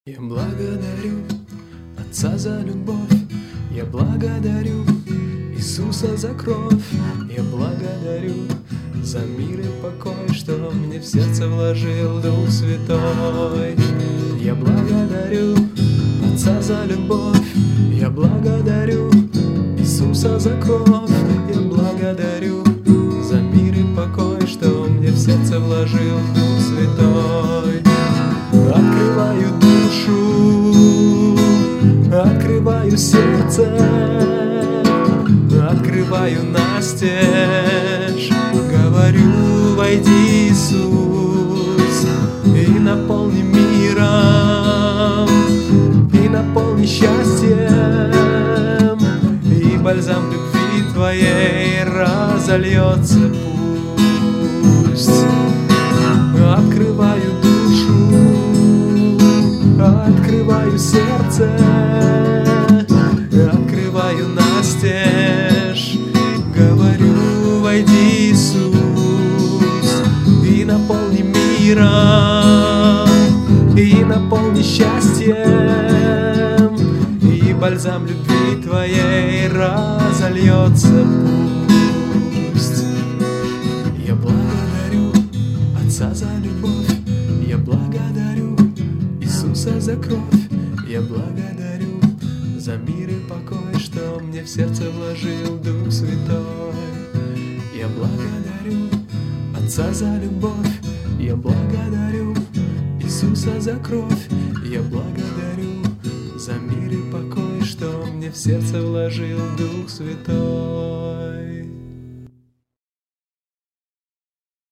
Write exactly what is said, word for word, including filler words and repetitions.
Я благодарю Отца за любовь, я благодарю Иисуса за кровь, я благодарю за мир и покой, что мне в сердце вложил Дух Святой. Я благодарю Отца за любовь, я благодарю Иисуса за кровь, я благодарю за мир и покой, что мне в сердце вложил Дух Святой. Открываю душу, открываю сердце, открываю настежь, говорю: войди, Иисус, и наполни миром, и наполни счастьем, и бальзам любви Твоей разольется пусть. Открываю душу, открываю сердце, открываю настежь, говорю: войди, Иисус, и наполни миром, и наполни счастьем, и бальзам любви Твоей разольется пусть. Я благодарю Отца за любовь, я благодарю Иисуса за кровь, я благодарю за мир и покой, что мне в сердце вложил Дух Святой. Я благодарю Отца за любовь, я благодарю Иисуса за кровь, я благодарю за мир и покой, что мне в сердце вложил Дух Святой.